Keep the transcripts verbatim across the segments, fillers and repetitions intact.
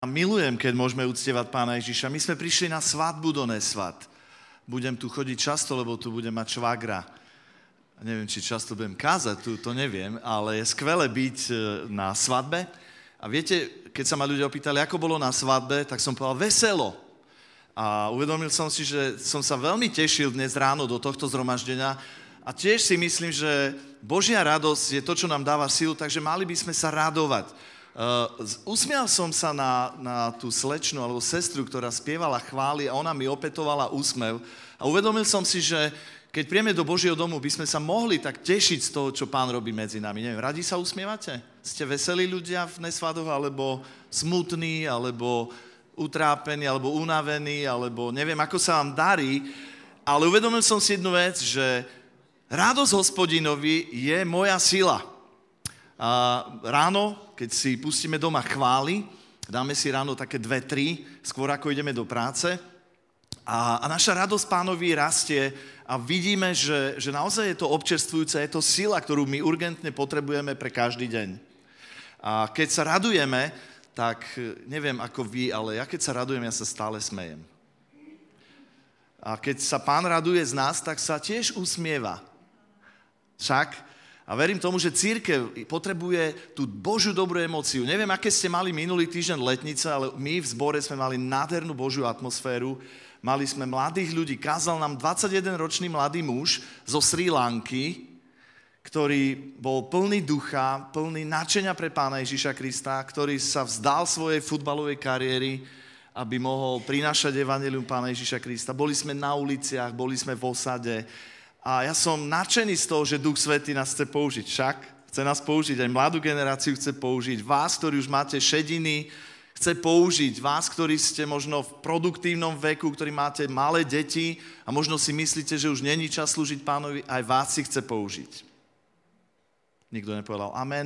A milujem, keď môžeme uctievať Pána Ježiša. My sme prišli na svadbu do Nesvat. Budem tu chodiť často, lebo tu budem mať švagra. Neviem, či často budem kázať, tu to neviem, ale je skvelé byť na svadbe. A viete, keď sa ma ľudia opýtali, ako bolo na svadbe, tak som povedal veselo. A uvedomil som si, že som sa veľmi tešil dnes ráno do tohto zhromaždenia. A tiež si myslím, že Božia radosť je to, čo nám dáva silu, takže mali by sme sa radovať. Uh, usmial som sa na, na tú slečnu alebo sestru, ktorá spievala chvály a ona mi opetovala úsmev a uvedomil som si, že keď príjeme do Božieho domu, by sme sa mohli tak tešiť z toho, čo Pán robí medzi nami. Neviem, radi sa usmievate? Ste veselí ľudia v Nesvadoch, alebo smutní, alebo utrápení, alebo unavení, alebo neviem, ako sa vám darí, ale uvedomil som si jednu vec, že radosť Hospodinovi je moja sila. A ráno, keď si pustíme doma chvály, dáme si ráno také dve, tri, skôr ako ideme do práce. A, a naša radosť Pánovi rastie a vidíme, že, že naozaj je to občerstvujúce, je to sila, ktorú my urgentne potrebujeme pre každý deň. A keď sa radujeme, tak neviem ako vy, ale ja keď sa radujem, ja sa stále smejem. A keď sa Pán raduje z nás, tak sa tiež usmieva. Však... A verím tomu, že cirkev potrebuje tú Božiu dobrú emóciu. Neviem, aké ste mali minulý týždeň letnice, ale my v zbore sme mali nádhernú Božiu atmosféru. Mali sme mladých ľudí. Kázal nám dvadsaťjedenročný mladý muž zo Srí Lanky, ktorý bol plný ducha, plný nadšenia pre Pána Ježiša Krista, ktorý sa vzdal svojej futbalovej kariéry, aby mohol prinášať evanjelium Pána Ježiša Krista. Boli sme na uliciach, boli sme v osade. A ja som nadšený z toho, že Duch Svätý nás chce použiť. Však chce nás použiť, aj mladú generáciu chce použiť. Vás, ktorí už máte šediny, chce použiť. Vás, ktorí ste možno v produktívnom veku, ktorí máte malé deti a možno si myslíte, že už není čas slúžiť Pánovi, aj vás si chce použiť. Nikto nepovedal amen.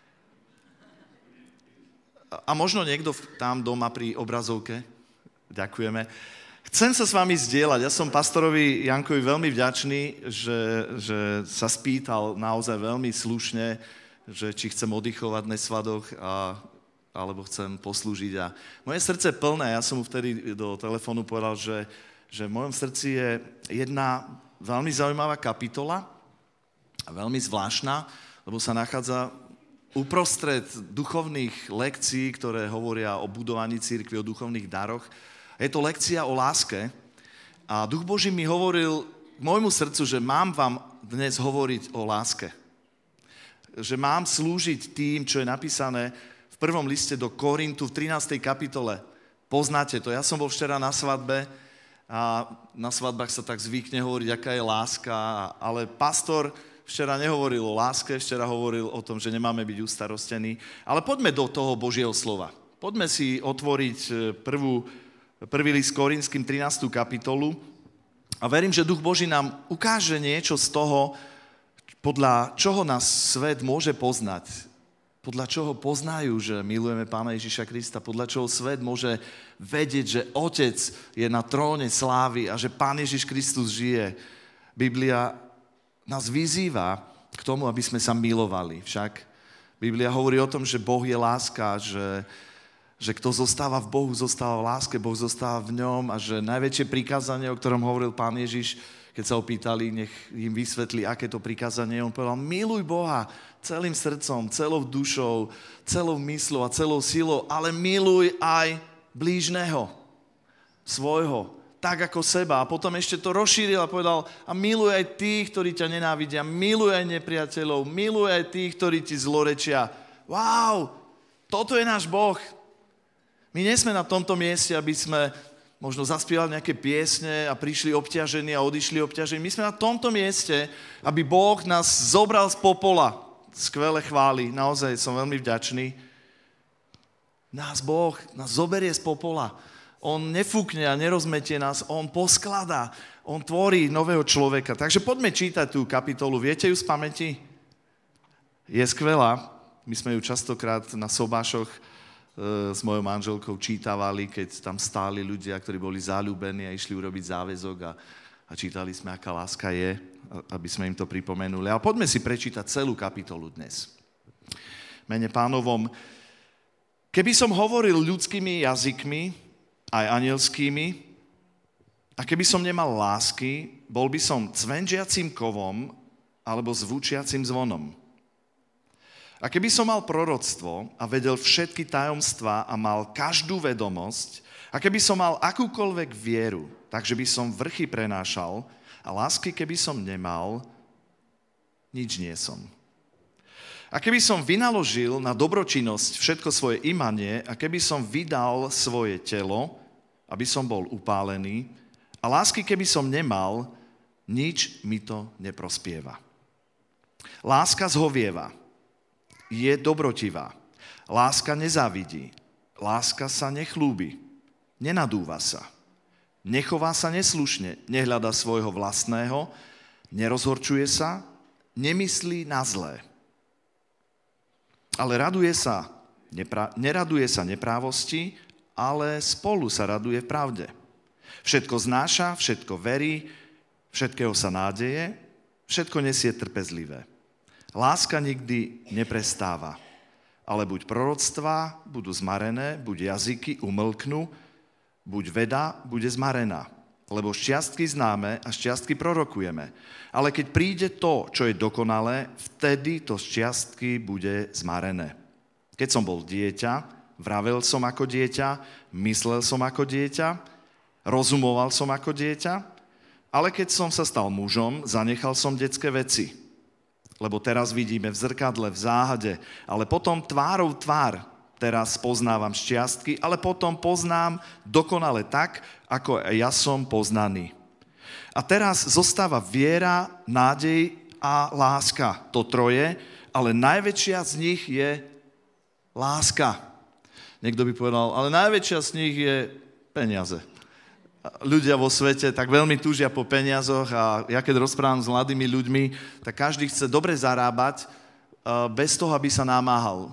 A možno niekto tam doma pri obrazovke. Ďakujeme. Chcem sa s vami zdieľať. Ja som pastorovi Jankovi veľmi vďačný, že, že sa spýtal naozaj veľmi slušne, že či chcem oddychovať v Nesvadoch, a, alebo chcem poslúžiť. A moje srdce je plné. Ja som mu vtedy do telefónu povedal, že, že v mojom srdci je jedna veľmi zaujímavá kapitola a veľmi zvláštna, lebo sa nachádza uprostred duchovných lekcií, ktoré hovoria o budovaní cirkvi, o duchovných daroch. Je to lekcia o láske a Duch Boží mi hovoril k môjmu srdcu, že mám vám dnes hovoriť o láske. Že mám slúžiť tým, čo je napísané v prvom liste do Korintu v trinástej kapitole. Poznáte to. Ja som bol včera na svadbe a na svadbách sa tak zvykne hovoriť, aká je láska, ale pastor včera nehovoril o láske, včera hovoril o tom, že nemáme byť ustarostení. Ale poďme do toho Božieho slova. Poďme si otvoriť prvú Prvý list Korinským trinástu kapitolu a verím, že Duch Boží nám ukáže niečo z toho, podľa čoho nás svet môže poznať. Podľa čoho poznajú, že milujeme Pána Ježiša Krista. Podľa čoho svet môže vedieť, že Otec je na tróne slávy a že Pán Ježiš Kristus žije. Biblia nás vyzýva k tomu, aby sme sa milovali. Však Biblia hovorí o tom, že Boh je láska, že že kto zostáva v Bohu, zostáva v láske, Boh zostáva v ňom a že najväčšie prikázanie, o ktorom hovoril Pán Ježiš, keď sa opýtali, nech im vysvetlí, aké to prikázanie, on povedal, miluj Boha celým srdcom, celou dušou, celou mysľou a celou silou, ale miluj aj blížneho, svojho, tak ako seba. A potom ešte to rozšíril a povedal, a miluj aj tých, ktorí ťa nenávidia, miluj aj nepriateľov, miluj aj tých, ktorí ti zlorečia. Wow, toto je náš Boh. My nie sme na tomto mieste, aby sme možno zaspievali nejaké piesne a prišli obťažení a odišli obťažení. My sme na tomto mieste, aby Boh nás zobral z popola. Skvelé chvály, naozaj som veľmi vďačný. Nás Boh nás zoberie z popola. On nefúkne a nerozmetie nás, on poskladá, on tvorí nového človeka. Takže poďme čítať tú kapitolu. Viete ju z pamäti? Je skvelá. My sme ju častokrát na sobášoch s mojou manželkou čítavali, keď tam stáli ľudia, ktorí boli zaľúbení a išli urobiť záväzok a, a čítali sme, aká láska je, aby sme im to pripomenuli. A poďme si prečítať celú kapitolu dnes. Mene Pánovom, Keby som hovoril ľudskými jazykmi, aj anielskými, a keby som nemal lásky, bol by som cvenžiacím kovom alebo zvučiacím zvonom. A keby som mal proroctvo a vedel všetky tajomstvá a mal každú vedomosť, a keby som mal akúkoľvek vieru, takže by som vrchy prenášal, a lásky keby som nemal, nič nie som. A keby som vynaložil na dobročinnosť všetko svoje imanie, a keby som vydal svoje telo, aby som bol upálený, a lásky keby som nemal, nič mi to neprospieva. Láska zhovieva, je dobrotivá. Láska nezávidí. Láska sa nechlúbi. Nenadúva sa. Nechová sa neslušne. Nehľada svojho vlastného. Nerozhorčuje sa. Nemyslí na zlé. Ale raduje sa, nepra- neraduje sa neprávosti, ale spolu sa raduje v pravde. Všetko znáša, všetko verí, všetkého sa nádeje, všetko nesie trpezlivé. Láska nikdy neprestáva, ale buď proroctvá budú zmarené, buď jazyky umlknú, buď veda bude zmarená. Lebo šťastky známe a šťastky prorokujeme. Ale keď príde to, čo je dokonalé, vtedy to šťastky bude zmarené. Keď som bol dieťa, vravel som ako dieťa, myslel som ako dieťa, rozumoval som ako dieťa, ale keď som sa stal mužom, zanechal som detské veci. Lebo teraz vidíme v zrkadle, v záhade, ale potom tvárou tvár, teraz poznávam šťastky, ale potom poznám dokonale tak, ako ja som poznaný. A teraz zostáva viera, nádej a láska, to troje, ale najväčšia z nich je láska. Niekto by povedal, ale najväčšia z nich je peniaze. Ľudia vo svete tak veľmi túžia po peniazoch a ja keď rozprávam s mladými ľuďmi, tak každý chce dobre zarábať bez toho, aby sa namáhal.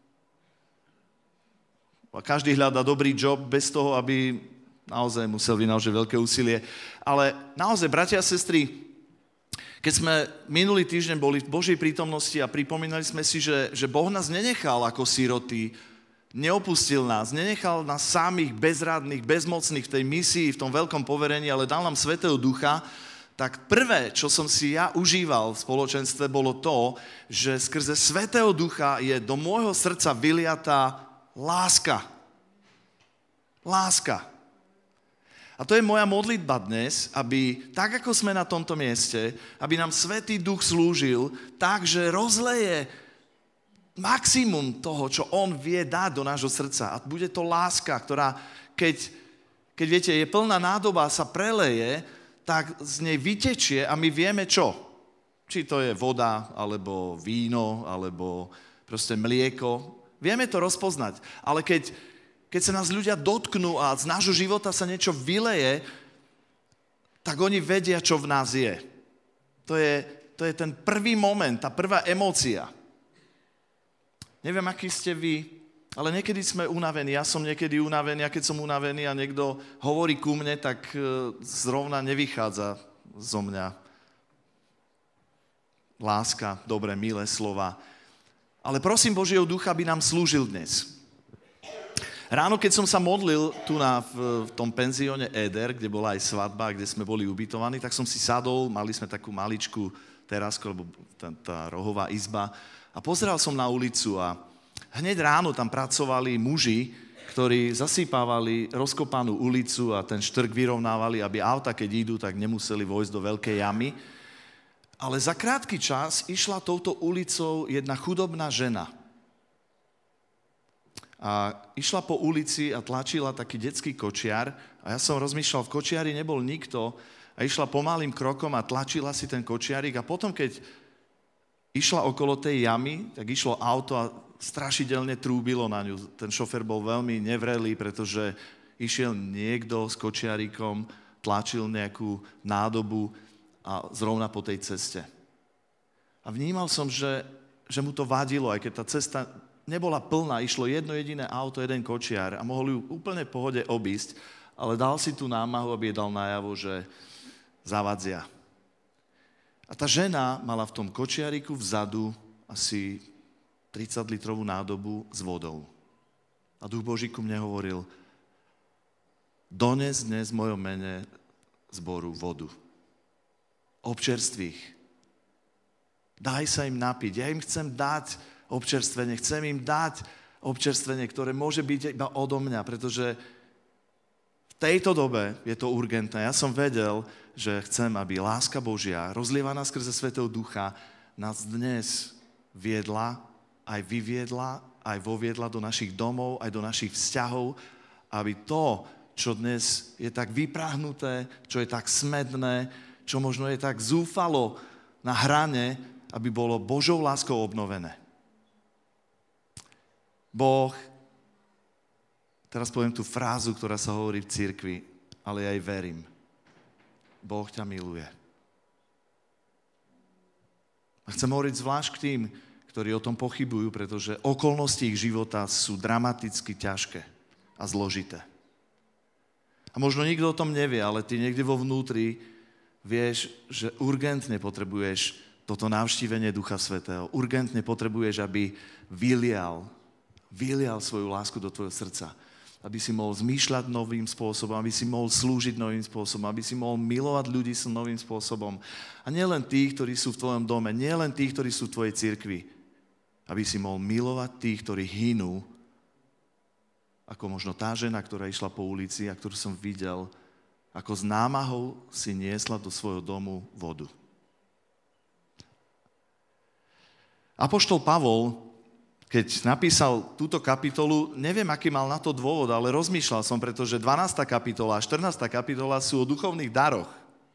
A každý hľadá dobrý job bez toho, aby naozaj musel vynaložiť veľké úsilie. Ale naozaj, bratia a sestry, keď sme minulý týždeň boli v Božej prítomnosti a pripomínali sme si, že, že Boh nás nenechal ako siroty, neopustil nás, nenechal nás samých, bezradných, bezmocných v tej misii, v tom veľkom poverení, ale dal nám Svätého Ducha, tak prvé, čo som si ja užíval v spoločenstve, bolo to, že skrze Svätého Ducha je do môjho srdca vyliatá láska. Láska. A to je moja modlitba dnes, aby tak, ako sme na tomto mieste, aby nám Svätý Duch slúžil tak, že rozleje maximum toho, čo on vie dať do nášho srdca. A bude to láska, ktorá, keď, keď viete, je plná nádoba, sa preleje, tak z nej vytečie a my vieme čo. Či to je voda, alebo víno, alebo proste mlieko. Vieme to rozpoznať. Ale keď, keď sa nás ľudia dotknú a z nášho života sa niečo vyleje, tak oni vedia, čo v nás je. To je, to je ten prvý moment, tá prvá emócia. Neviem, aký ste vy, ale niekedy sme unavení. Ja som niekedy unavený a keď som unavený a niekto hovorí ku mne, tak zrovna nevychádza zo mňa láska, dobré, milé slova. Ale prosím Božieho Ducha, aby nám slúžil dnes. Ráno, keď som sa modlil tu na, v, v tom penzióne Éder, kde bola aj svadba, kde sme boli ubytovaní, tak som si sadol, mali sme takú maličkú terasku, alebo tá, tá rohová izba, a pozeral som na ulicu a hneď ráno tam pracovali muži, ktorí zasýpávali rozkopanú ulicu a ten štrk vyrovnávali, aby auta, keď idú, tak nemuseli vojsť do veľkej jamy. Ale za krátky čas išla touto ulicou jedna chudobná žena. A išla po ulici a tlačila taký detský kočiar a ja som rozmýšľal, v kočiari nebol nikto a išla pomalým krokom a tlačila si ten kočiarik a potom, keď išla okolo tej jamy, tak išlo auto a strašidelne trúbilo na ňu. Ten šofer bol veľmi nevrelý, pretože išiel niekto s kočiarikom, tlačil nejakú nádobu a zrovna po tej ceste. A vnímal som, že, že mu to vadilo, aj keď tá cesta nebola plná, išlo jedno jediné auto, jeden kočiar a mohol ju úplne v pohode obísť, ale dal si tú námahu, aby jej dal najavo, že zavadzia. A tá žena mala v tom kočiariku vzadu asi tridsaťlitrovú nádobu s vodou. A Duch Boží ku mne hovoril, dones dnes v mojom mene zboru vodu. Občerstvých. Daj sa im napiť. Ja im chcem dať občerstvenie. Chcem im dať občerstvenie, ktoré môže byť iba odo mňa, pretože v tejto dobe je to urgentné. Ja som vedel, že chcem, aby láska Božia, rozlievaná skrze Svätého Ducha, nás dnes viedla, aj vyviedla, aj voviedla do našich domov, aj do našich vzťahov, aby to, čo dnes je tak vyprahnuté, čo je tak smedné, čo možno je tak zúfalo na hrane, aby bolo Božou láskou obnovené. Boh, teraz poviem tú frázu, ktorá sa hovorí v cirkvi, ale ja aj verím. Boh ťa miluje. A chcem hovoriť zvlášť k tým, ktorí o tom pochybujú, pretože okolnosti ich života sú dramaticky ťažké a zložité. A možno nikto o tom nevie, ale ty niekde vo vnútri vieš, že urgentne potrebuješ toto navštívenie Ducha Svätého. Urgentne potrebuješ, aby vylial, vylial svoju lásku do tvojho srdca. Aby si mohol zmýšľať novým spôsobom, aby si mohol slúžiť novým spôsobom, aby si mohol milovať ľudí s novým spôsobom. A nielen tých, ktorí sú v tvojom dome, nielen tých, ktorí sú v tvojej cirkvi. Aby si mohol milovať tých, ktorí hynú, ako možno tá žena, ktorá išla po ulici a ktorú som videl, ako s námahou si niesla do svojho domu vodu. Apoštol Pavol, keď napísal túto kapitolu, neviem, aký mal na to dôvod, ale rozmýšľal som, pretože dvanásta kapitola a štrnásta kapitola sú o duchovných daroch.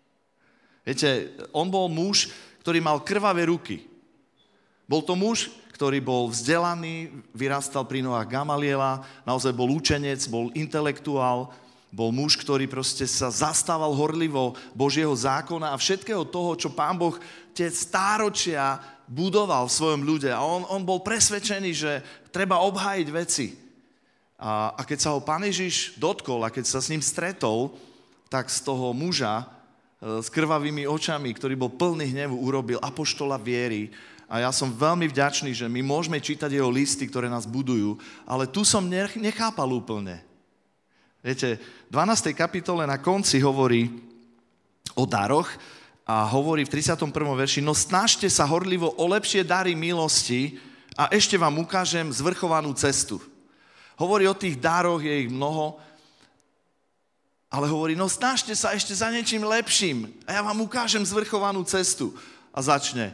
Viete, on bol muž, ktorý mal krvavé ruky. Bol to muž, ktorý bol vzdelaný, vyrastal pri nohách Gamaliela, naozaj bol učenec, bol intelektuál, bol muž, ktorý proste sa zastával horlivo Božieho zákona a všetkého toho, čo Pán Boh tie stáročia budoval v svojom ľude. A on, on bol presvedčený, že treba obhájiť veci. A, a keď sa ho Pán Ježiš dotkol a keď sa s ním stretol, tak z toho muža s krvavými očami, ktorý bol plný hnevu, urobil apoštola viery. A ja som veľmi vďačný, že my môžeme čítať jeho listy, ktoré nás budujú, ale tu som nechápal úplne. Viete, v dvanástej kapitole na konci hovorí o daroch a hovorí v tridsiatom prvom verši, no snažte sa horlivo o lepšie dary milosti a ešte vám ukážem zvrchovanú cestu. Hovorí o tých daroch, je ich mnoho, ale hovorí, no snažte sa ešte za niečím lepším a ja vám ukážem zvrchovanú cestu. A začne.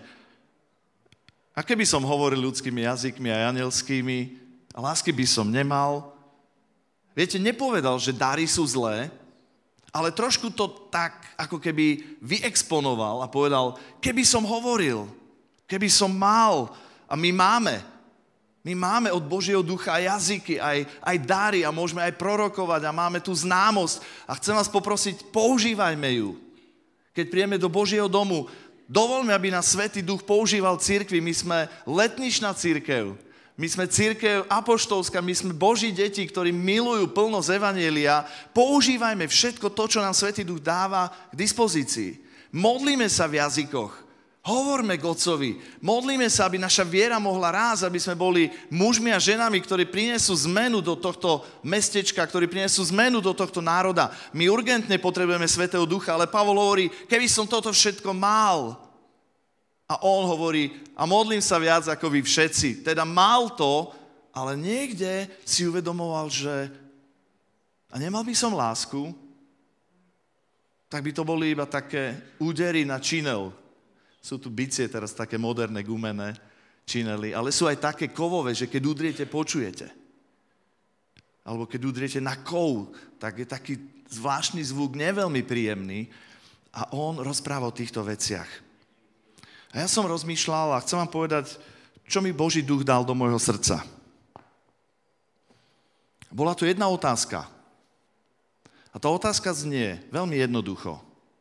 A keby som hovoril ľudskými jazykmi a anielskými, a lásky by som nemal. Viete, nepovedal, že dary sú zlé, ale trošku to tak, ako keby vyexponoval a povedal, keby som hovoril, keby som mal, a my máme, my máme od Božieho ducha aj jazyky, aj, aj dary a môžeme aj prorokovať a máme tu známosť a chcem vás poprosiť, používajme ju. Keď príjeme do Božieho domu, dovoľme, aby nás Svätý Duch používal cirkvi. My sme letničná cirkev. My sme cirkev apoštolská, my sme Boží deti, ktorí milujú plnosť evanjelia. Používajme všetko to, čo nám Svätý Duch dáva k dispozícii. Modlíme sa v jazykoch. Hovorme k Otcovi. Modlíme sa, aby naša viera mohla rásť, aby sme boli mužmi a ženami, ktorí prinesú zmenu do tohto mestečka, ktorí prinesú zmenu do tohto národa. My urgentne potrebujeme Svätého Ducha, ale Pavol hovorí, keby som toto všetko mal. A on hovorí, a modlím sa viac ako vy všetci. Teda mal to, ale niekde si uvedomoval, že a nemal by som lásku, tak by to boli iba také údery na činel. Sú tu bicie teraz také moderné, gumené činely, ale sú aj také kovové, že keď udriete, počujete. Alebo keď udriete na kov, tak je taký zvláštny zvuk, neveľmi príjemný a on rozpráva o týchto veciach. A ja som rozmýšľal a chcem vám povedať, čo mi Boží duch dal do môjho srdca. Bola tu jedna otázka. A tá otázka znie veľmi jednoducho.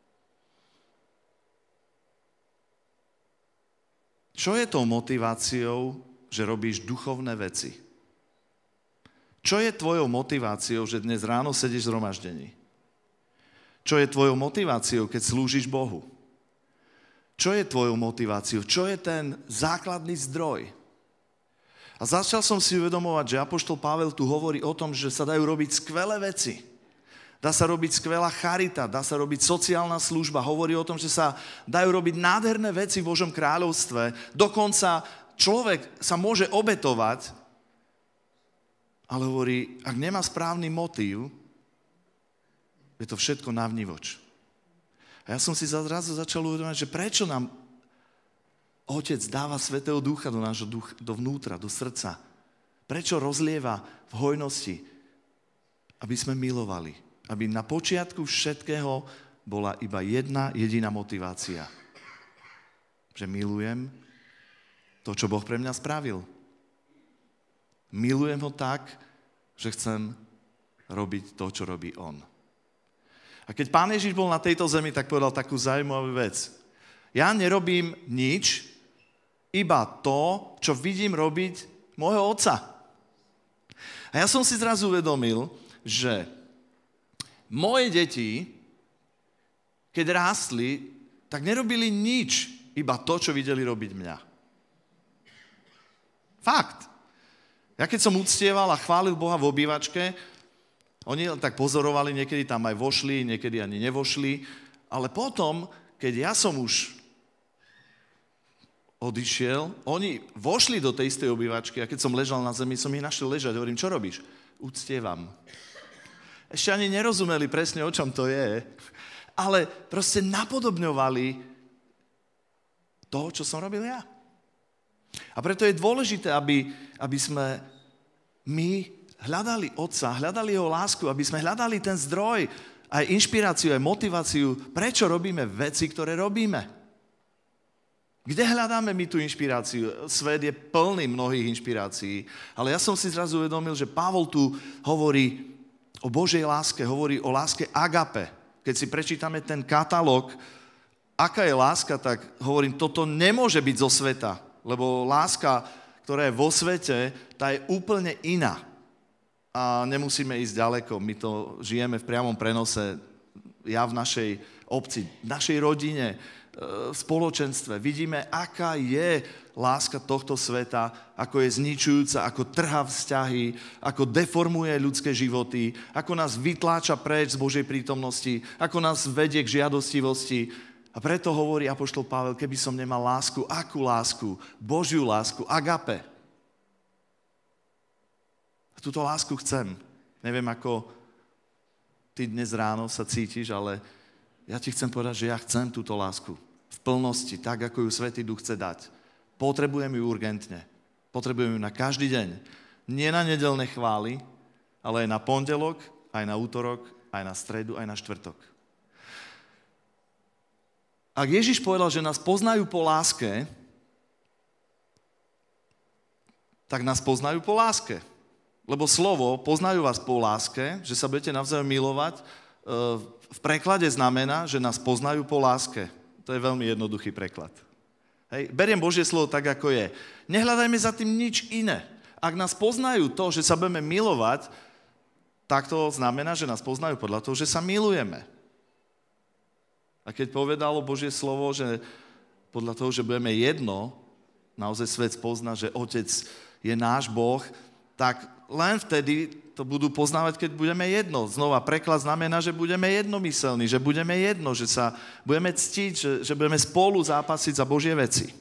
Čo je tou motiváciou, že robíš duchovné veci? Čo je tvojou motiváciou, že dnes ráno sedíš v zhromaždení? Čo je tvojou motiváciou, keď slúžiš Bohu? Čo je tvojou motiváciou? Čo je ten základný zdroj? A začal som si uvedomovať, že apoštol Pavel tu hovorí o tom, že sa dajú robiť skvelé veci. Dá sa robiť skvelá charita, dá sa robiť sociálna služba. Hovorí o tom, že sa dajú robiť nádherné veci v Božom kráľovstve. Dokonca človek sa môže obetovať, ale hovorí, ak nemá správny motív, je to všetko navnívoč. A ja som si zrazu začal uvedomať, že prečo nám Otec dáva Svätého Ducha do nášho ducha, dovnútra, do srdca. Prečo rozlieva v hojnosti? Aby sme milovali. Aby na počiatku všetkého bola iba jedna jediná motivácia. Že milujem to, čo Boh pre mňa spravil. Milujem ho tak, že chcem robiť to, čo robí on. A keď Pán Ježiš bol na tejto zemi, tak povedal takú zaujímavú vec. Ja nerobím nič, iba to, čo vidím robiť môjho Otca. A ja som si zrazu uvedomil, že moje deti, keď rástli, tak nerobili nič, iba to, čo videli robiť mňa. Fakt. Ja keď som uctieval a chválil Boha v obývačke, oni tak pozorovali, niekedy tam aj vošli, niekedy ani nevošli, ale potom, keď ja som už odišiel, oni vošli do tej istej obývačky a keď som ležal na zemi, som ich našiel ležať. Hovorím, čo robíš? Uctievam. Ešte ani nerozumeli presne, o čom to je, ale proste napodobňovali to, čo som robil ja. A preto je dôležité, aby, aby sme my hľadali Otca, hľadali jeho lásku, aby sme hľadali ten zdroj, aj inšpiráciu, aj motiváciu, prečo robíme veci, ktoré robíme. Kde hľadáme my tú inšpiráciu? Svet je plný mnohých inšpirácií, ale ja som si zrazu uvedomil, že Pavol tu hovorí o Božej láske, hovorí o láske agape. Keď si prečítame ten katalóg, aká je láska, tak hovorím, toto nemôže byť zo sveta, lebo láska, ktorá je vo svete, tá je úplne iná. A nemusíme ísť ďaleko, my to žijeme v priamom prenose, ja v našej obci, v našej rodine, v spoločenstve. Vidíme, aká je láska tohto sveta, ako je zničujúca, ako trhá vzťahy, ako deformuje ľudské životy, ako nás vytláča preč z Božej prítomnosti, ako nás vedie k žiadostivosti. A preto hovorí apoštol Pavel, keby som nemal lásku, akú lásku? Božiu lásku, agape. A túto lásku chcem. Neviem, ako ty dnes ráno sa cítiš, ale ja ti chcem povedať, že ja chcem túto lásku. V plnosti, tak ako ju Svätý Duch chce dať. Potrebujem ju urgentne. Potrebujem ju na každý deň. Nie na nedeľné chvály, ale aj na pondelok, aj na útorok, aj na stredu, aj na štvrtok. Ak Ježiš povedal, že nás poznajú po láske, tak nás poznajú po láske. Lebo slovo poznajú vás po láske, že sa budete navzájom milovať, v preklade znamená, že nás poznajú po láske. To je veľmi jednoduchý preklad. Hej. Beriem Božie slovo tak, ako je. Nehľadajme za tým nič iné. Ak nás poznajú to, že sa budeme milovať, tak to znamená, že nás poznajú podľa toho, že sa milujeme. A keď povedalo Božie slovo, že podľa toho, že budeme jedno, naozaj svet pozná, že Otec je náš Boh, tak len vtedy to budú poznávať, keď budeme jedno. Znova, preklad znamená, že budeme jednomyselní, že budeme jedno, že sa budeme ctiť, že, že budeme spolu zápasiť za Božie veci.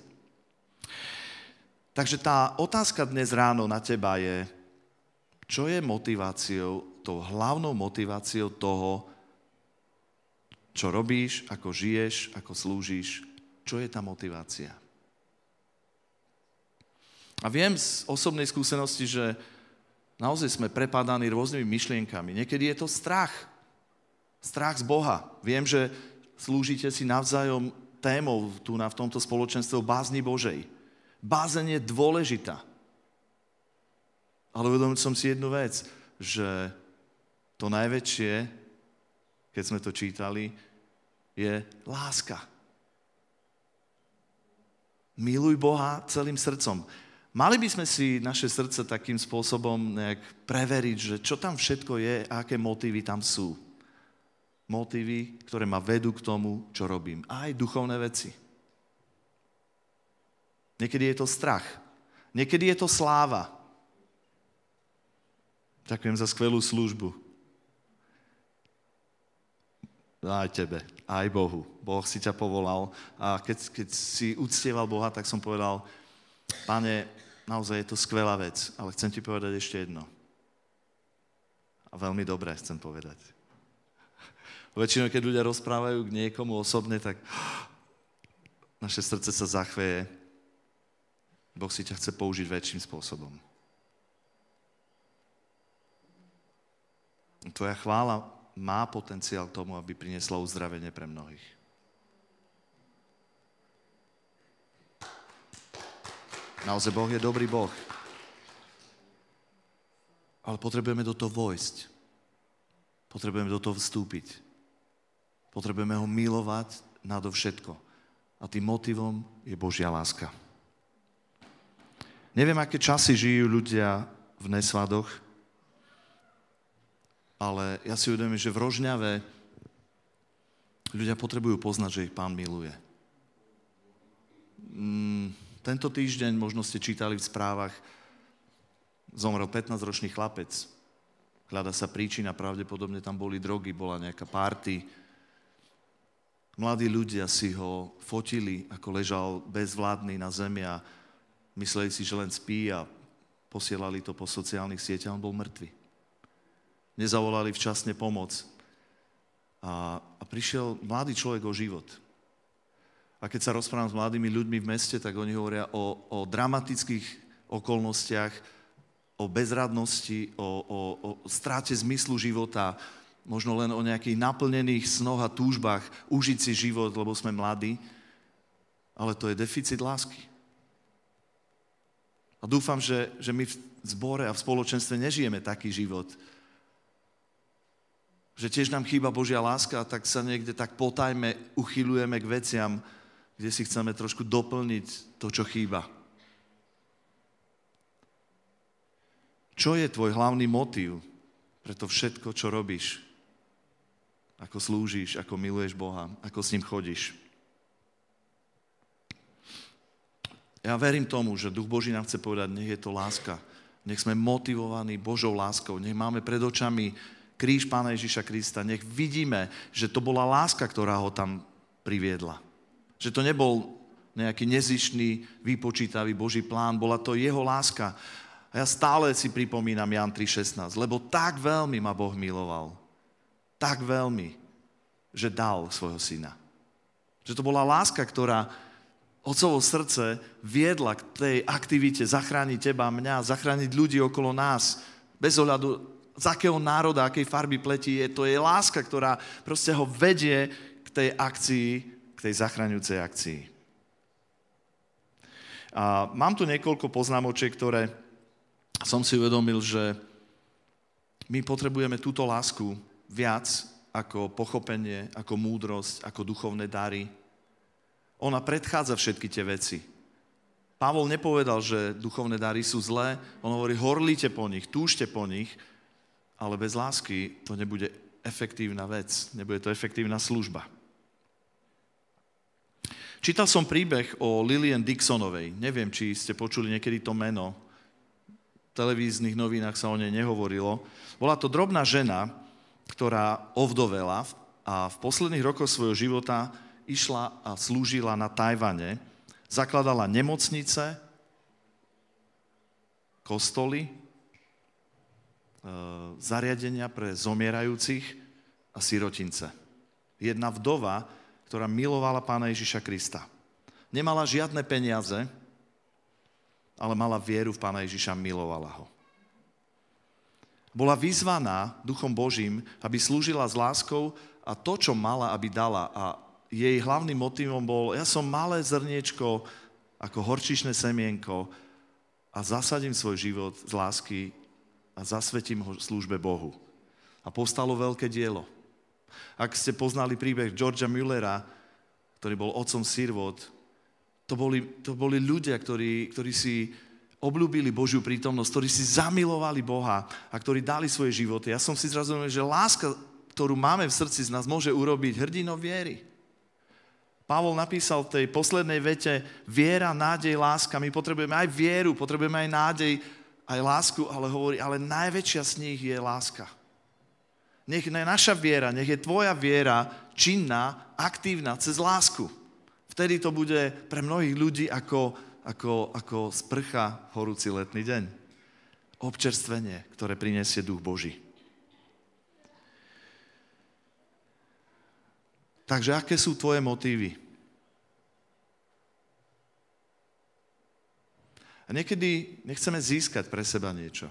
Takže tá otázka dnes ráno na teba je, čo je motiváciou, tou hlavnou motiváciou toho, čo robíš, ako žiješ, ako slúžiš, čo je tá motivácia? A viem z osobnej skúsenosti, že naozaj sme prepadaní rôznymi myšlienkami. Niekedy je to strach. Strach z Boha. Viem, že slúžite si navzájom témou tu na, v tomto spoločenstve bázni Božej. Bázeň je dôležitá. Ale uvedomil som si jednu vec, že to najväčšie, keď sme to čítali, je láska. Miluj Boha celým srdcom. Mali by sme si naše srdce takým spôsobom nejak preveriť, že čo tam všetko je a aké motívy tam sú. Motívy, ktoré ma vedú k tomu, čo robím. Aj duchovné veci. Niekedy je to strach. Niekedy je to sláva. Ďakujem za skvelú službu. Aj tebe, aj Bohu. Boh si ťa povolal a keď, keď si uctieval Boha, tak som povedal, Pane, naozaj je to skvelá vec, ale chcem ti povedať ešte jedno. A veľmi dobré chcem povedať. Väčšinou, keď ľudia rozprávajú k niekomu osobne, tak naše srdce sa zachveje. Boh si ťa chce použiť väčším spôsobom. Tvoja chvála má potenciál k tomu, aby priniesla uzdravenie pre mnohých. Naozaj Boh je dobrý Boh. Ale potrebujeme do toho vojsť. Potrebujeme do toho vstúpiť. Potrebujeme ho milovať nadovšetko. A tým motivom je Božia láska. Neviem, aké časy žijú ľudia v nesvadoch, ale ja si uvedomím, že v Rožňave ľudia potrebujú poznať, že ich Pán miluje. Mm, tento týždeň, možno ste čítali v správach, zomrel pätnásťročný chlapec. Hľadá sa príčina, pravdepodobne tam boli drogy, bola nejaká party. Mladí ľudia si ho fotili, ako ležal bezvládny na zemi a mysleli si, že len spí a posielali to po sociálnych sieťach, on bol mŕtvy. Nezavolali včasne pomoc. A, a prišiel mladý človek o život. A keď sa rozprávam s mladými ľuďmi v meste, tak oni hovoria o, o dramatických okolnostiach, o bezradnosti, o, o, o stráte zmyslu života, možno len o nejakých naplnených snoch a túžbách užiť si život, lebo sme mladí. Ale to je deficit lásky. A dúfam, že, že my v zbore a v spoločenstve nežijeme taký život, že tiež nám chýba Božia láska a tak sa niekde tak potajme, uchyľujeme k veciam, kde si chceme trošku doplniť to, čo chýba. Čo je tvoj hlavný motív pre to všetko, čo robíš? Ako slúžiš, ako miluješ Boha, ako s ním chodíš? Ja verím tomu, že Duch Boží nám chce povedať, nech je to láska. Nech sme motivovaní Božou láskou. Nech máme pred očami kríž Pána Ježiša Krista. Nech vidíme, že to bola láska, ktorá ho tam priviedla. Že to nebol nejaký nezištný, vypočítavý Boží plán. Bola to jeho láska. A ja stále si pripomínam Ján tri šestnásť, lebo tak veľmi ma Boh miloval. Tak veľmi, že dal svojho syna. Že to bola láska, ktorá Otcovo srdce viedla k tej aktivite zachrániť teba a mňa, zachrániť ľudí okolo nás, bez ohľadu z akého národa, akej farby pleti je. To je láska, ktorá proste ho vedie k tej akcii, k tej zachraňujúcej akcii. A mám tu niekoľko poznámočiek, ktoré som si uvedomil, že my potrebujeme túto lásku viac ako pochopenie, ako múdrosť, ako duchovné dary. Ona predchádza všetky tie veci. Pavol nepovedal, že duchovné dary sú zlé, on hovorí, horlite po nich, túžte po nich, ale bez lásky to nebude efektívna vec, nebude to efektívna služba. Čítal som príbeh o Lillian Dixonovej. Neviem, či ste počuli niekedy to meno. V televíznych novinách sa o nej nehovorilo. Bola to drobná žena, ktorá ovdovela a v posledných rokoch svojho života išla a slúžila na Tajvane. Zakladala nemocnice, kostoly, zariadenia pre zomierajúcich a sirotince. Jedna vdova, ktorá milovala Pána Ježiša Krista. Nemala žiadne peniaze, ale mala vieru v Pána Ježiša, milovala ho. Bola vyzvaná Duchom Božím, aby slúžila s láskou a to, čo mala, aby dala. A jej hlavným motivom bol, ja som malé zrniečko, ako horčičné semienko a zasadím svoj život z lásky a zasvetím ho službe Bohu. A povstalo veľké dielo. Ak ste poznali príbeh Georgea Müllera, ktorý bol otcom sirvot, to boli, to boli ľudia, ktorí, ktorí si obľúbili Božiu prítomnosť, ktorí si zamilovali Boha a ktorí dali svoje životy. Ja som si zrazu uvedomil, že láska, ktorú máme v srdci, z nás môže urobiť hrdinov viery. Pavol napísal v tej poslednej vete viera, nádej, láska. My potrebujeme aj vieru, potrebujeme aj nádej, aj lásku, ale hovorí, ale najväčšia z nich je láska. Nech je naša viera, nech je tvoja viera činná, aktívna, cez lásku. Vtedy to bude pre mnohých ľudí ako, ako, ako sprcha horúci letný deň. Občerstvenie, ktoré prinesie Duch Boží. Takže aké sú tvoje motívy? A niekedy nechceme získať pre seba niečo.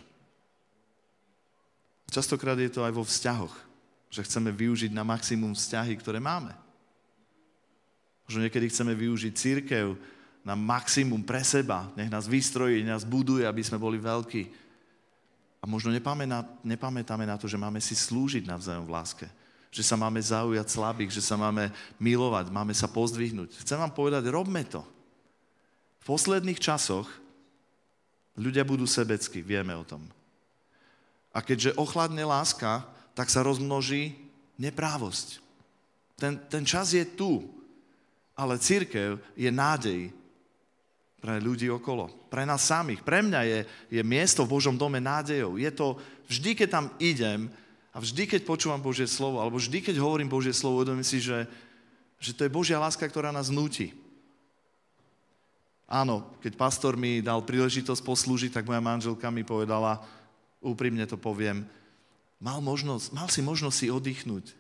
Častokrát je to aj vo vzťahoch, že chceme využiť na maximum vzťahy, ktoré máme. Možno niekedy chceme využiť cirkev na maximum pre seba, nech nás vystrojí, nech nás buduje, aby sme boli veľkí. A možno nepamätáme na to, že máme si slúžiť navzájom v láske. Že sa máme zaujať slabých, že sa máme milovať, máme sa pozdvihnúť. Chcem vám povedať, robme to. V posledných časoch ľudia budú sebeckí, vieme o tom. A keďže ochladne láska, tak sa rozmnoží neprávosť. Ten, ten čas je tu, ale cirkev je nádej pre ľudí okolo, pre nás samých. Pre mňa je, je miesto v Božom dome nádejou. Je to vždy, keď tam idem, a vždy, keď počúvam Božie slovo, alebo vždy, keď hovorím Božie slovo, uvedomím si, že, že to je Božia láska, ktorá nás núti. Áno, keď pastor mi dal príležitosť poslúžiť, tak moja manželka mi povedala, úprimne to poviem, mal, možnosť, mal si možnosť si oddychnúť.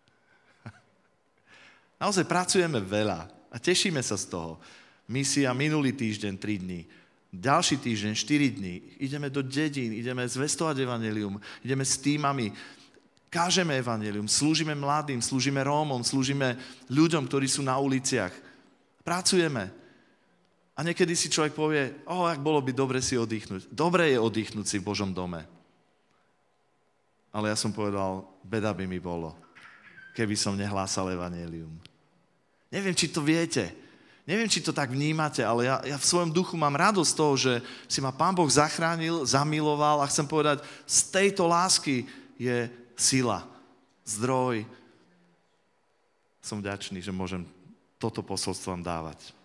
Naozaj pracujeme veľa a tešíme sa z toho. Misia minulý týždeň, tri dni. Ďalší týždeň, štyri dni. Ideme do dedín, ideme zvestovať evanjelium, ideme s týmami, kážeme evanjelium, slúžime mladým, slúžime Rómom, slúžime ľuďom, ktorí sú na uliciach. Pracujeme. A niekedy si človek povie, o, ak bolo by dobre si oddychnúť. Dobre je oddychnúť si v Božom dome. Ale ja som povedal, beda by mi bolo, keby som nehlásal evanjelium. Neviem, či to viete. Neviem, či to tak vnímate, ale ja, ja v svojom duchu mám radosť z toho, že si ma Pán Boh zachránil, zamiloval a chcem povedať, z tejto lásky je sila, zdroj. Som vďačný, že môžem toto posolstvo vám dávať.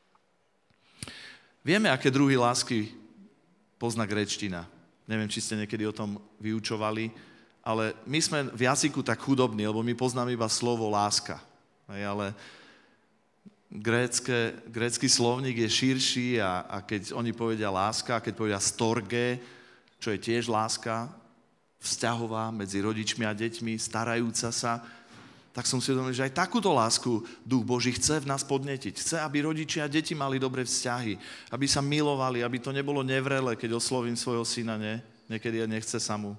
Vieme, aké druhy lásky pozná gréčtina. Neviem, či ste niekedy o tom vyučovali, ale my sme v jazyku tak chudobní, lebo my poznáme iba slovo láska. Ale Grécké, grécky slovník je širší a, a keď oni povedia láska, keď povedia storge, čo je tiež láska, vzťahová medzi rodičmi a deťmi, starajúca sa, tak som si uvedomil, že aj takúto lásku Duch Boží chce v nás podnetiť. Chce, aby rodičia a deti mali dobré vzťahy, aby sa milovali, aby to nebolo nevrele, keď oslovím svojho syna, ne? Niekedy ja nechce sa mu.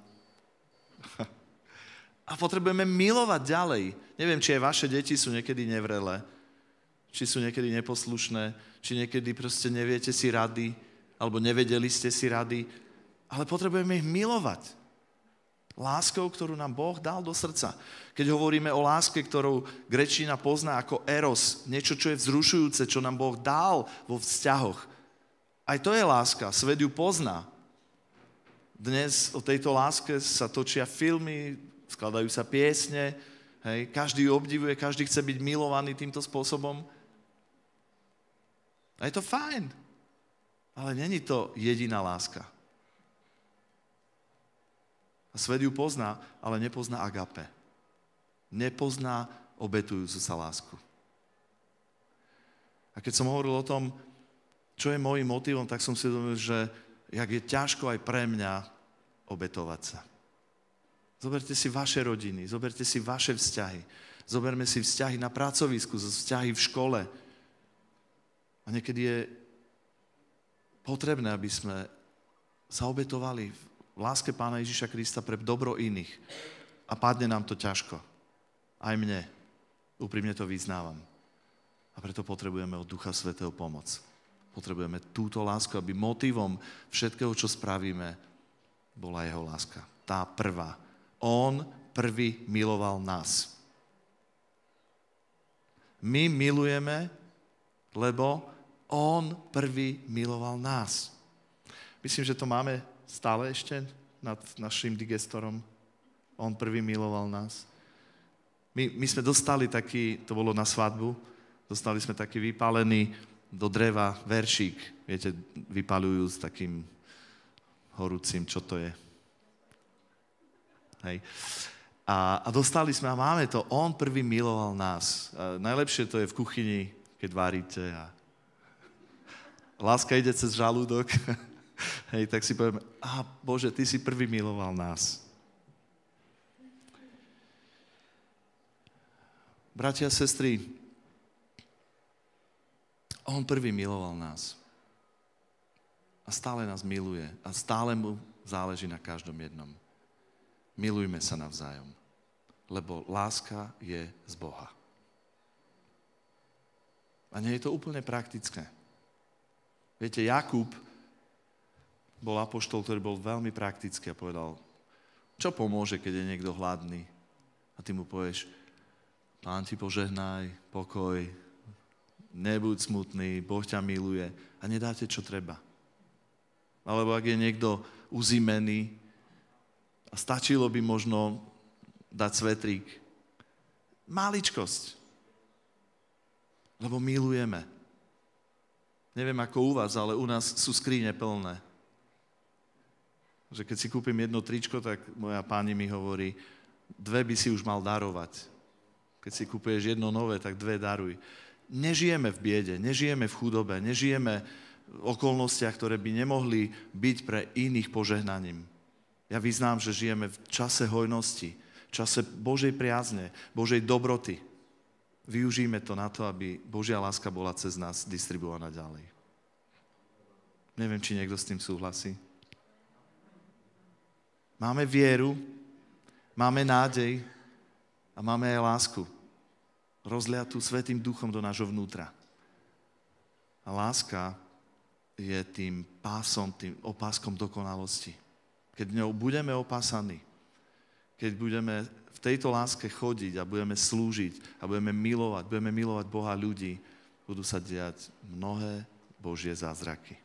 A potrebujeme milovať ďalej. Neviem, či aj vaše deti sú niekedy nevrele, či sú niekedy neposlušné, či niekedy proste neviete si rady, alebo nevedeli ste si rady, ale potrebujeme ich milovať. Láskou, ktorú nám Boh dal do srdca. Keď hovoríme o láske, ktorú gréčtina pozná ako eros, niečo, čo je vzrušujúce, čo nám Boh dal vo vzťahoch. Aj to je láska, svet ju pozná. Dnes o tejto láske sa točia filmy, skladajú sa piesne, hej, každý ju obdivuje, každý chce byť milovaný týmto spôsobom. A je to fajn, ale není to jediná láska. A svet ju pozná, ale nepozná agape. Nepozná obetujúcu sa lásku. A keď som hovoril o tom, čo je môjim motivom, tak som si uvedomil, že jak je ťažko aj pre mňa obetovať sa. Zoberte si vaše rodiny, zoberte si vaše vzťahy. Zoberme si vzťahy na pracovisku, vzťahy v škole. A niekedy je potrebné, aby sme sa obetovali v láske Pána Ježiša Krista pre dobro iných. A padne nám to ťažko. Aj mne. Úprimne to vyznávam. A preto potrebujeme od Ducha Svätého pomoc. Potrebujeme túto lásku, aby motivom všetkého, čo spravíme, bola jeho láska. Tá prvá. On prvý miloval nás. My milujeme, lebo on prvý miloval nás. Myslím, že to máme stále ešte nad našim digestorom. On prvý miloval nás. My, my sme dostali taký, to bolo na svadbu, Dostali sme taký vypálený do dreva veršík. Viete, vypaľujú s takým horúcim, čo to je. Hej. A, a dostali sme, a máme to, on prvý miloval nás. A najlepšie to je v kuchyni, keď varíte a láska ide cez žalúdok. Hej, tak si povieme, a Bože, ty si prvý miloval nás. Bratia a sestry, on prvý miloval nás. A stále nás miluje. A stále mu záleží na každom jednom. Milujme sa navzájom. Lebo láska je z Boha. A nie je to úplne praktické. Viete, Jakub bol apoštol, ktorý bol veľmi praktický a povedal, čo pomôže, keď je niekto hladný? A ty mu povieš, Pán ti požehnaj, pokoj, nebuď smutný, Boh ťa miluje a nedáte, čo treba. Alebo ak je niekto uzimený a stačilo by možno dať svetrík. Maličkosť. Lebo milujeme. Neviem ako u vás, ale u nás sú skrine plné. Že keď si kúpim jedno tričko, tak moja pani mi hovorí, dve by si už mal darovať. Keď si kúpuješ jedno nové, tak dve daruj. Nežijeme v biede, nežijeme v chudobe, nežijeme v okolnostiach, ktoré by nemohli byť pre iných požehnaním. Ja vyznám, že žijeme v čase hojnosti, v čase Božej priazne, Božej dobroty. Využijme to na to, aby Božia láska bola cez nás distribuovaná ďalej. Neviem, či niekto s tým súhlasí. Máme vieru, máme nádej a máme aj lásku. Rozliatú Svätým Duchom do nášho vnútra. A láska je tým pásom, tým opáskom dokonalosti. Keď ňou budeme opásaní, keď budeme v tejto láske chodiť a budeme slúžiť a budeme milovať, budeme milovať Boha ľudí, budú sa diať mnohé Božie zázraky.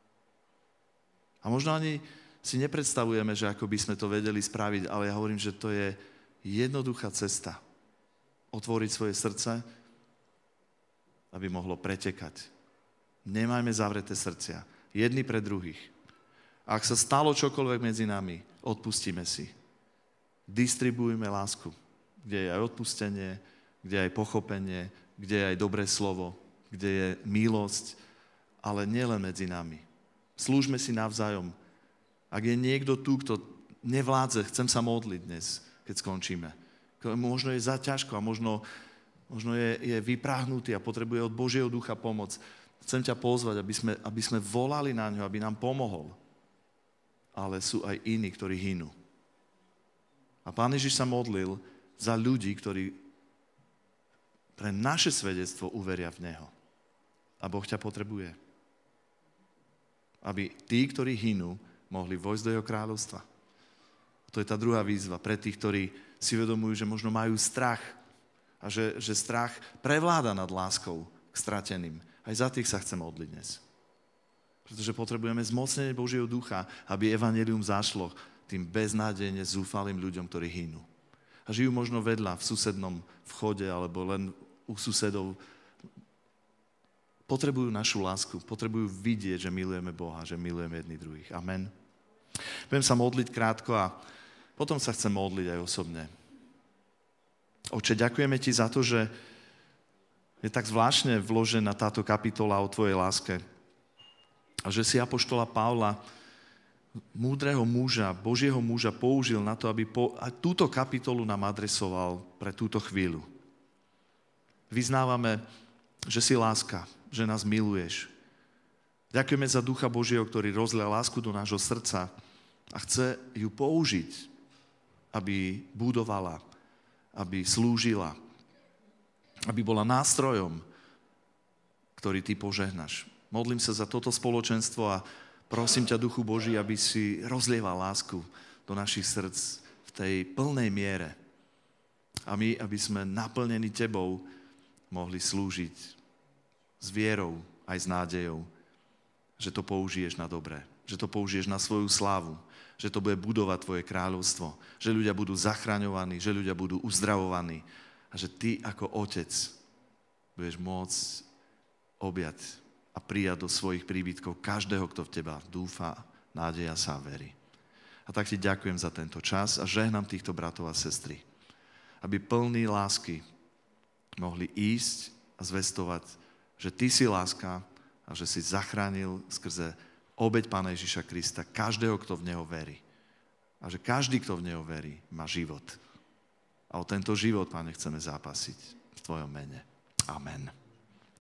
A možno ani si nepredstavujeme, že ako by sme to vedeli spraviť, ale ja hovorím, že to je jednoduchá cesta. Otvoriť svoje srdce, aby mohlo pretekať. Nemajme zavreté srdcia. Jedni pre druhých. Ak sa stalo čokoľvek medzi nami, odpustíme si. Distribuujme lásku, kde je aj odpustenie, kde je aj pochopenie, kde je aj dobré slovo, kde je milosť, ale nielen medzi nami. Slúžme si navzájom. Ak je niekto tu, kto nevládze, chcem sa modliť dnes, keď skončíme. Možno je za ťažko a možno, možno je, je vypráhnutý a potrebuje od Božieho ducha pomoc. Chcem ťa pozvať, aby sme, aby sme volali na ňo, aby nám pomohol. Ale sú aj iní, ktorí hynú. A Pán Ježiš sa modlil za ľudí, ktorí pre naše svedectvo uveria v Neho. A Boh ťa potrebuje. Aby tí, ktorí hynú, mohli vojsť do Jeho kráľovstva. To je tá druhá výzva pre tých, ktorí si uvedomujú, že možno majú strach a že, že strach prevláda nad láskou k strateným. Aj za tých sa chcem modliť dnes. Pretože potrebujeme zmocnenie Božieho ducha, aby evanjelium zašlo tým beznádejne zúfalým ľuďom, ktorí hynú. A žijú možno vedľa, v susednom vchode, alebo len u susedov. Potrebujú našu lásku, potrebujú vidieť, že milujeme Boha, že milujeme jedni druhých. Amen. Budem sa modliť krátko a potom sa chcem modliť aj osobne. Oče, ďakujeme ti za to, že je tak zvláštne vložená táto kapitola o tvojej láske. A že si apoštola Pavla, múdreho muža, Božieho muža, použil na to, aby po, a túto kapitolu nám adresoval pre túto chvíľu. Vyznávame, že si láska, že nás miluješ. Ďakujeme za Ducha Božieho, ktorý rozlia lásku do nášho srdca a chce ju použiť, aby budovala, aby slúžila, aby bola nástrojom, ktorý ty požehnáš. Modlím sa za toto spoločenstvo a prosím ťa, Duchu Boží, aby si rozlieval lásku do našich srdc v tej plnej miere. A my, aby sme naplnení tebou, mohli slúžiť s vierou aj s nádejou, že to použiješ na dobré, že to použiješ na svoju slávu, že to bude budovať tvoje kráľovstvo, že ľudia budú zachraňovaní, že ľudia budú uzdravovaní a že ty ako otec budeš môcť objať a prijať do svojich príbytkov každého, kto v teba dúfa, nádeja sa a verí. A tak ti ďakujem za tento čas a žehnám týchto bratov a sestry, aby plní lásky mohli ísť a zvestovať, že ty si láska a že si zachránil skrze obeť Pána Ježiša Krista každého, kto v neho verí. A že každý, kto v neho verí, má život. A o tento život, Páne, chceme zápasiť v tvojom mene. Amen.